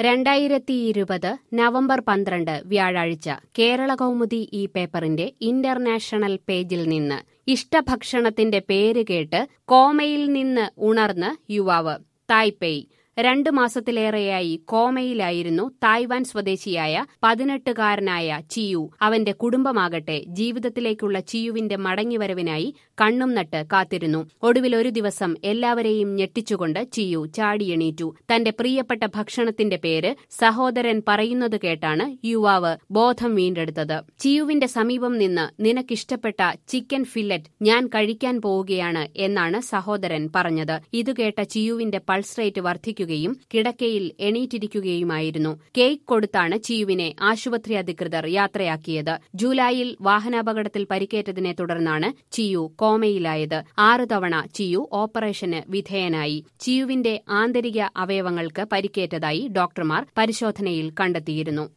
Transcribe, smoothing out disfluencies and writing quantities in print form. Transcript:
2020 November 12 വ്യാഴാഴ്ച കേരളകൗമുദി ഈ പേപ്പറിന്റെ ഇന്റർനാഷണൽ പേജിൽ നിന്ന് ഇഷ്ടഭക്ഷണത്തിന്റെ പേര് കേട്ട് കോമയിൽ നിന്ന് ഉണർന്ന് യുവാവ്. തായ്പേയ് 2 മാസത്തിലേറെയായി കോമയിലായിരുന്നു തായ്വാൻ സ്വദേശിയായ 18-കാരനായ ചിയു. അവന്റെ കുടുംബമാകട്ടെ ജീവിതത്തിലേക്കുള്ള ചിയുവിന്റെ മടങ്ങിവരവിനായി കണ്ണും നട്ട് കാത്തിരുന്നു. ഒടുവിൽ ഒരു ദിവസം എല്ലാവരെയും ഞെട്ടിച്ചുകൊണ്ട് ചിയു ചാടിയെണീറ്റു. തന്റെ പ്രിയപ്പെട്ട ഭക്ഷണത്തിന്റെ പേര് സഹോദരൻ പറയുന്നത് കേട്ടാണ് യുവാവ് ബോധം വീണ്ടെടുത്തത്. ചിയുവിന്റെ സമീപം നിന്ന് നിനക്കിഷ്ടപ്പെട്ട ചിക്കൻ ഫില്ലറ്റ് ഞാൻ കഴിക്കാൻ പോവുകയാണ് എന്നാണ് സഹോദരൻ പറഞ്ഞത്. ഇതുകേട്ട ചിയുവിന്റെ പൾസ് റേറ്റ് വർദ്ധിക്കുകയും കിടക്കയിൽ എണീറ്റിരിക്കുകയുമായിരുന്നു. കേക്ക് കൊടുത്താണ് ചിയുവിനെ ആശുപത്രി അധികൃതർ യാത്രയാക്കിയത്. ജൂലൈയിൽ വാഹനാപകടത്തിൽ പരിക്കേറ്റതിനെ തുടർന്നാണ് ചിയു കോമയിലായത്. 6 തവണ ചിയു ഓപ്പറേഷന് വിധേയനായി. ചിയുവിന്റെ ആന്തരിക അവയവങ്ങൾക്ക് പരിക്കേറ്റതായി ഡോക്ടർമാർ പരിശോധനയിൽ കണ്ടെത്തിയിരുന്നു.